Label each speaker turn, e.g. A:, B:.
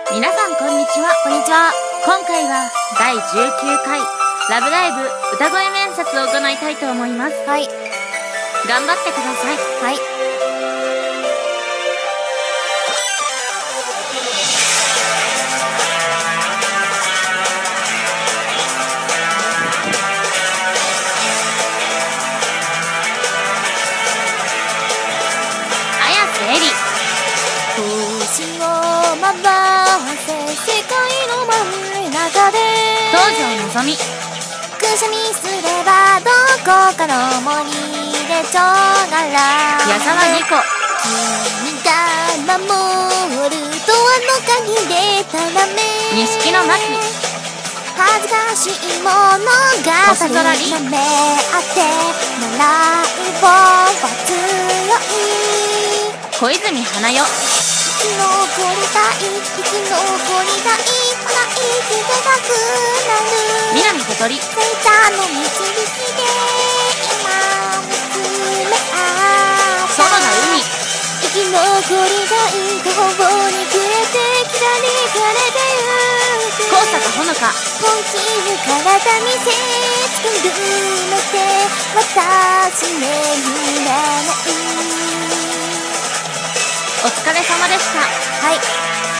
A: 皆さんこんにちは。
B: こんにちは。
A: 今回は第19回ラブライブ歌声面接を行いたいと思います。
B: はい。
A: 頑張ってください。
B: はい。
A: 綾瀬絵里。
B: 星を回せ世界の真ん中で
A: 東條のぞみ。
B: くしゃみすればどこかの森で蝶がら
A: 矢沢梨子。
B: 君が守るドアの鍵でたらめ
A: 錦野真紀。
B: 恥ずかしいものが
A: 星空凛。
B: なめあって習い棒は強い
A: 小泉花代。
B: 生き残りたい生き残りたいまだ生きてたくなる
A: 南小鳥。
B: 聖茶の導きで今見つめ合った
A: 園田海。
B: 生き残りたい途方に暮れてきらりかれてゆく
A: 高坂ほのか。
B: 本気に体見せつけるめて私ね見らない
A: お疲れ様でした。
B: はい。